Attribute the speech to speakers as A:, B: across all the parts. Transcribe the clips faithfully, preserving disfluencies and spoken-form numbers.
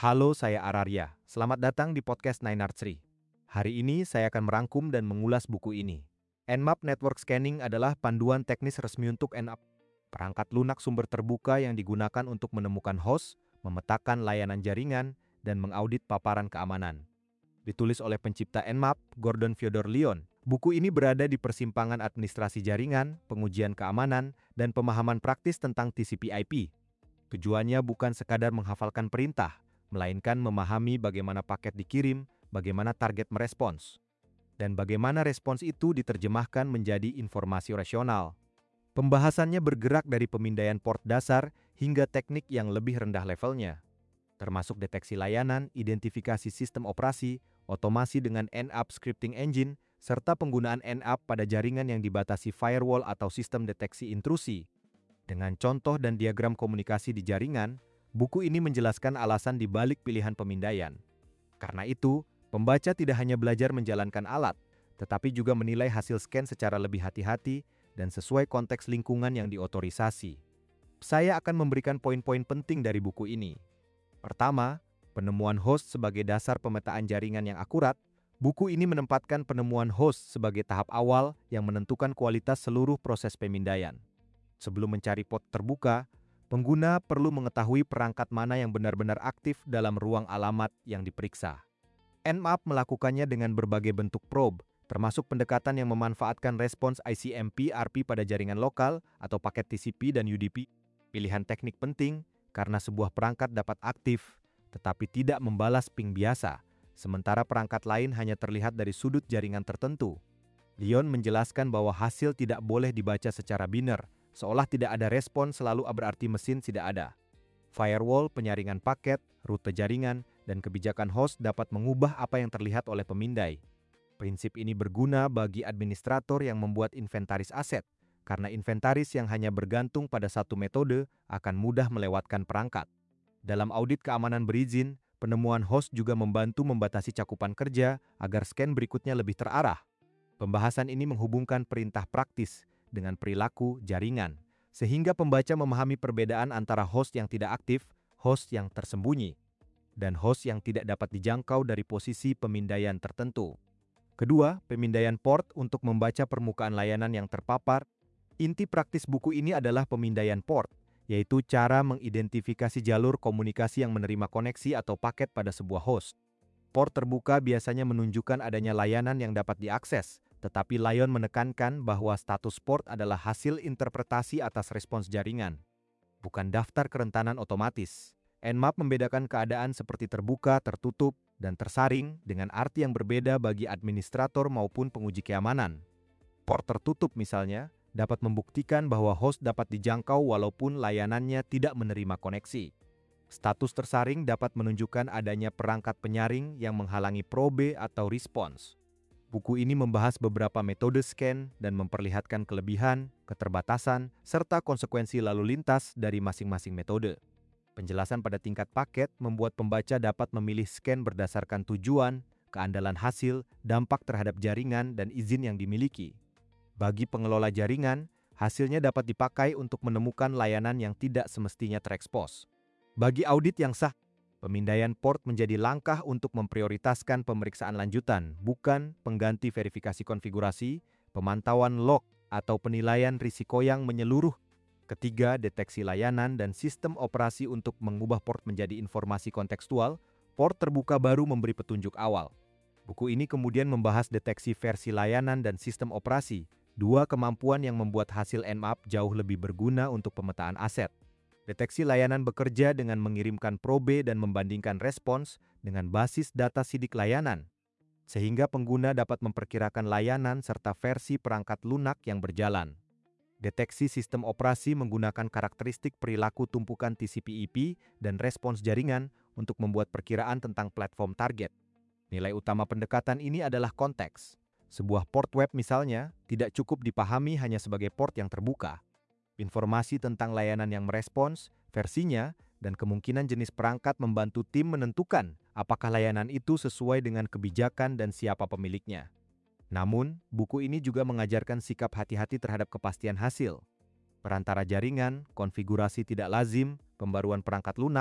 A: Halo, saya Ararya. Selamat datang di podcast Nine Arts Tree. Hari ini saya akan merangkum dan mengulas buku ini. Nmap Network Scanning adalah panduan teknis resmi untuk Nmap, perangkat lunak sumber terbuka yang digunakan untuk menemukan host, memetakan layanan jaringan, dan mengaudit paparan keamanan. Ditulis oleh pencipta Nmap, Gordon Fyodor Leon. Buku ini berada di persimpangan administrasi jaringan, pengujian keamanan, dan pemahaman praktis tentang T C P I P. Tujuannya bukan sekadar menghafalkan perintah, melainkan memahami bagaimana paket dikirim, bagaimana target merespons, dan bagaimana respons itu diterjemahkan menjadi informasi rasional. Pembahasannya bergerak dari pemindaian port dasar hingga teknik yang lebih rendah levelnya, termasuk deteksi layanan, identifikasi sistem operasi, otomasi dengan Nmap Scripting Engine, serta penggunaan Nmap pada jaringan yang dibatasi firewall atau sistem deteksi intrusi. Dengan contoh dan diagram komunikasi di jaringan, buku ini menjelaskan alasan di balik pilihan pemindaian. Karena itu, pembaca tidak hanya belajar menjalankan alat, tetapi juga menilai hasil scan secara lebih hati-hati dan sesuai konteks lingkungan yang diotorisasi. Saya akan memberikan poin-poin penting dari buku ini. Pertama, penemuan host sebagai dasar pemetaan jaringan yang akurat. Buku ini menempatkan penemuan host sebagai tahap awal yang menentukan kualitas seluruh proses pemindaian. Sebelum mencari port terbuka, pengguna perlu mengetahui perangkat mana yang benar-benar aktif dalam ruang alamat yang diperiksa. Nmap melakukannya dengan berbagai bentuk probe, termasuk pendekatan yang memanfaatkan respons I C M P R P pada jaringan lokal atau paket T C P dan U D P. Pilihan teknik penting karena sebuah perangkat dapat aktif, tetapi tidak membalas ping biasa, sementara perangkat lain hanya terlihat dari sudut jaringan tertentu. Leon menjelaskan bahwa hasil tidak boleh dibaca secara biner, seolah tidak ada respon selalu berarti mesin tidak ada. Firewall, penyaringan paket, rute jaringan, dan kebijakan host dapat mengubah apa yang terlihat oleh pemindai. Prinsip ini berguna bagi administrator yang membuat inventaris aset, karena inventaris yang hanya bergantung pada satu metode akan mudah melewatkan perangkat. Dalam audit keamanan berizin, penemuan host juga membantu membatasi cakupan kerja agar scan berikutnya lebih terarah. Pembahasan ini menghubungkan perintah praktis dengan perilaku jaringan, sehingga pembaca memahami perbedaan antara host yang tidak aktif, host yang tersembunyi, dan host yang tidak dapat dijangkau dari posisi pemindaian tertentu. Kedua, pemindaian port untuk membaca permukaan layanan yang terpapar. Inti praktis buku ini adalah pemindaian port, yaitu cara mengidentifikasi jalur komunikasi yang menerima koneksi atau paket pada sebuah host. Port terbuka biasanya menunjukkan adanya layanan yang dapat diakses, tetapi Leon menekankan bahwa status port adalah hasil interpretasi atas respons jaringan, bukan daftar kerentanan otomatis. Nmap membedakan keadaan seperti terbuka, tertutup, dan tersaring dengan arti yang berbeda bagi administrator maupun penguji keamanan. Port tertutup misalnya, dapat membuktikan bahwa host dapat dijangkau walaupun layanannya tidak menerima koneksi. Status tersaring dapat menunjukkan adanya perangkat penyaring yang menghalangi probe atau respons. Buku ini membahas beberapa metode scan dan memperlihatkan kelebihan, keterbatasan, serta konsekuensi lalu lintas dari masing-masing metode. Penjelasan pada tingkat paket membuat pembaca dapat memilih scan berdasarkan tujuan, keandalan hasil, dampak terhadap jaringan, dan izin yang dimiliki. Bagi pengelola jaringan, hasilnya dapat dipakai untuk menemukan layanan yang tidak semestinya terekspos. Bagi audit yang sah, pemindaian port menjadi langkah untuk memprioritaskan pemeriksaan lanjutan, bukan pengganti verifikasi konfigurasi, pemantauan log, atau penilaian risiko yang menyeluruh. Ketiga, deteksi layanan dan sistem operasi untuk mengubah port menjadi informasi kontekstual. Port terbuka baru memberi petunjuk awal. Buku ini kemudian membahas deteksi versi layanan dan sistem operasi, dua kemampuan yang membuat hasil Nmap jauh lebih berguna untuk pemetaan aset. Deteksi layanan bekerja dengan mengirimkan probe dan membandingkan respons dengan basis data sidik layanan, sehingga pengguna dapat memperkirakan layanan serta versi perangkat lunak yang berjalan. Deteksi sistem operasi menggunakan karakteristik perilaku tumpukan T C P I P dan respons jaringan untuk membuat perkiraan tentang platform target. Nilai utama pendekatan ini adalah konteks. Sebuah port web misalnya tidak cukup dipahami hanya sebagai port yang terbuka. Informasi tentang layanan yang merespons, versinya, dan kemungkinan jenis perangkat membantu tim menentukan apakah layanan itu sesuai dengan kebijakan dan siapa pemiliknya. Namun, buku ini juga mengajarkan sikap hati-hati terhadap kepastian hasil. Perantara jaringan, konfigurasi tidak lazim, pembaruan perangkat lunak,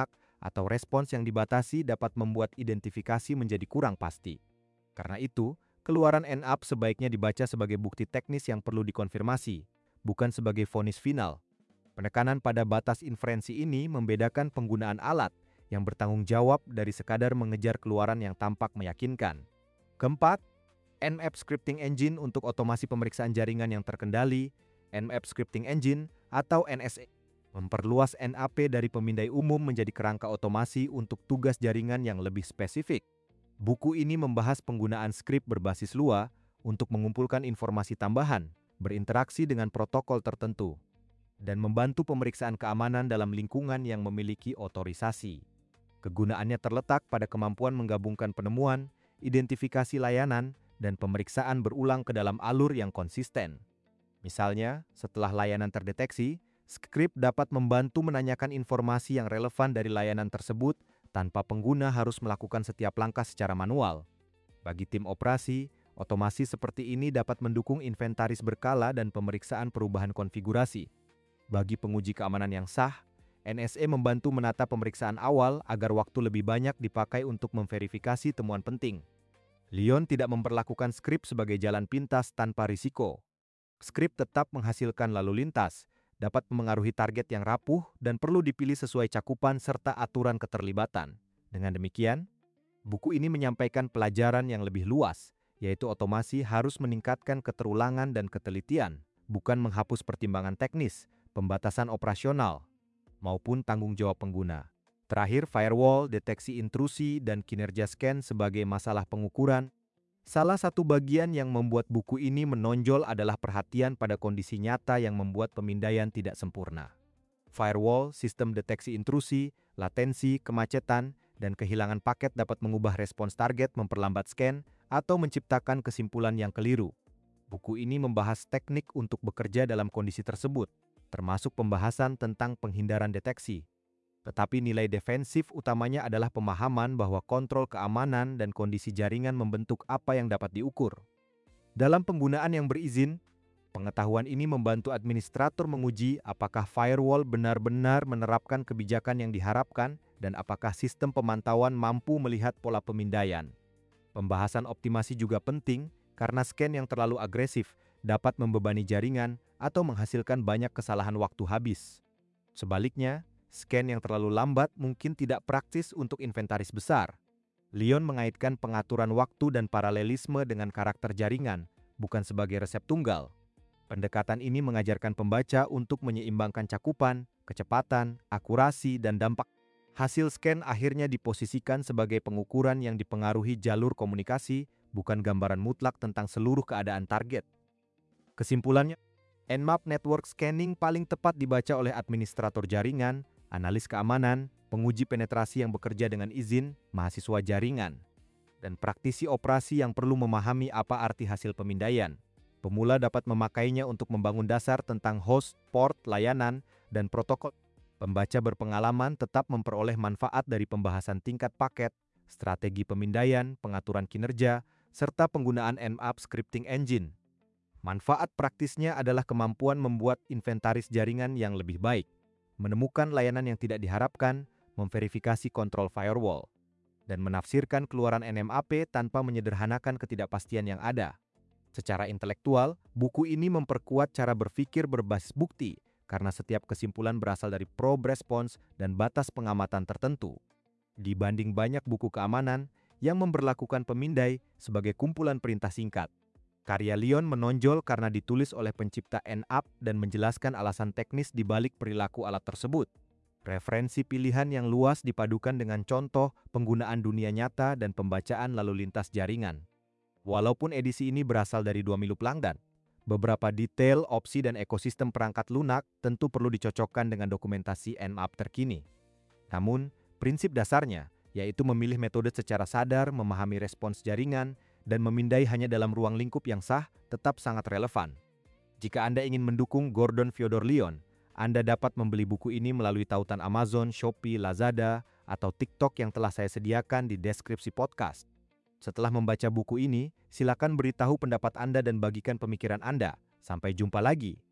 A: atau respons yang dibatasi dapat membuat identifikasi menjadi kurang pasti. Karena itu, keluaran N A P sebaiknya dibaca sebagai bukti teknis yang perlu dikonfirmasi, bukan sebagai vonis final. Penekanan pada batas inferensi ini membedakan penggunaan alat yang bertanggung jawab dari sekadar mengejar keluaran yang tampak meyakinkan. Keempat, N M A P Scripting Engine untuk otomasi pemeriksaan jaringan yang terkendali, N M A P Scripting Engine atau N S A, memperluas N A P dari pemindai umum menjadi kerangka otomasi untuk tugas jaringan yang lebih spesifik. Buku ini membahas penggunaan skrip berbasis Lua untuk mengumpulkan informasi tambahan, berinteraksi dengan protokol tertentu, dan membantu pemeriksaan keamanan dalam lingkungan yang memiliki otorisasi. Kegunaannya terletak pada kemampuan menggabungkan penemuan, identifikasi layanan, dan pemeriksaan berulang ke dalam alur yang konsisten. Misalnya, setelah layanan terdeteksi, skrip dapat membantu menanyakan informasi yang relevan dari layanan tersebut tanpa pengguna harus melakukan setiap langkah secara manual. Bagi tim operasi, otomasi seperti ini dapat mendukung inventaris berkala dan pemeriksaan perubahan konfigurasi. Bagi penguji keamanan yang sah, N S A membantu menata pemeriksaan awal agar waktu lebih banyak dipakai untuk memverifikasi temuan penting. Lion tidak memperlakukan skrip sebagai jalan pintas tanpa risiko. Skrip tetap menghasilkan lalu lintas, dapat memengaruhi target yang rapuh dan perlu dipilih sesuai cakupan serta aturan keterlibatan. Dengan demikian, buku ini menyampaikan pelajaran yang lebih luas, yaitu otomasi harus meningkatkan keterulangan dan ketelitian, bukan menghapus pertimbangan teknis, pembatasan operasional, maupun tanggung jawab pengguna. Terakhir, firewall, deteksi intrusi, dan kinerja scan sebagai masalah pengukuran. Salah satu bagian yang membuat buku ini menonjol adalah perhatian pada kondisi nyata yang membuat pemindaian tidak sempurna. Firewall, sistem deteksi intrusi, latensi, kemacetan, dan kehilangan paket dapat mengubah respons target, memperlambat scan, atau menciptakan kesimpulan yang keliru. Buku ini membahas teknik untuk bekerja dalam kondisi tersebut, termasuk pembahasan tentang penghindaran deteksi. Tetapi nilai defensif utamanya adalah pemahaman bahwa kontrol keamanan dan kondisi jaringan membentuk apa yang dapat diukur. Dalam penggunaan yang berizin, pengetahuan ini membantu administrator menguji apakah firewall benar-benar menerapkan kebijakan yang diharapkan dan apakah sistem pemantauan mampu melihat pola pemindaian. Pembahasan optimasi juga penting karena scan yang terlalu agresif dapat membebani jaringan atau menghasilkan banyak kesalahan waktu habis. Sebaliknya, scan yang terlalu lambat mungkin tidak praktis untuk inventaris besar. Lion mengaitkan pengaturan waktu dan paralelisme dengan karakter jaringan, bukan sebagai resep tunggal. Pendekatan ini mengajarkan pembaca untuk menyeimbangkan cakupan, kecepatan, akurasi, dan dampak. Hasil scan akhirnya diposisikan sebagai pengukuran yang dipengaruhi jalur komunikasi, bukan gambaran mutlak tentang seluruh keadaan target. Kesimpulannya, N M A P Network Scanning paling tepat dibaca oleh administrator jaringan, analis keamanan, penguji penetrasi yang bekerja dengan izin, mahasiswa jaringan, dan praktisi operasi yang perlu memahami apa arti hasil pemindaian. Pemula dapat memakainya untuk membangun dasar tentang host, port, layanan, dan protokol. Pembaca berpengalaman tetap memperoleh manfaat dari pembahasan tingkat paket, strategi pemindaian, pengaturan kinerja, serta penggunaan N M A P Scripting Engine. Manfaat praktisnya adalah kemampuan membuat inventaris jaringan yang lebih baik, menemukan layanan yang tidak diharapkan, memverifikasi kontrol firewall, dan menafsirkan keluaran N M A P tanpa menyederhanakan ketidakpastian yang ada. Secara intelektual, buku ini memperkuat cara berpikir berbasis bukti karena setiap kesimpulan berasal dari probe response dan batas pengamatan tertentu. Dibanding banyak buku keamanan yang memberlakukan pemindai sebagai kumpulan perintah singkat, karya Lion menonjol karena ditulis oleh pencipta N M A P dan menjelaskan alasan teknis di balik perilaku alat tersebut. Referensi pilihan yang luas dipadukan dengan contoh penggunaan dunia nyata dan pembacaan lalu lintas jaringan. Walaupun edisi ini berasal dari dua milu pelanggan, beberapa detail, opsi, dan ekosistem perangkat lunak tentu perlu dicocokkan dengan dokumentasi N M A P terkini. Namun, prinsip dasarnya, yaitu memilih metode secara sadar, memahami respons jaringan, dan memindai hanya dalam ruang lingkup yang sah, tetap sangat relevan. Jika Anda ingin mendukung Gordon Fyodor Lion, Anda dapat membeli buku ini melalui tautan Amazon, Shopee, Lazada, atau TikTok yang telah saya sediakan di deskripsi podcast. Setelah membaca buku ini, silakan beritahu pendapat Anda dan bagikan pemikiran Anda. Sampai jumpa lagi.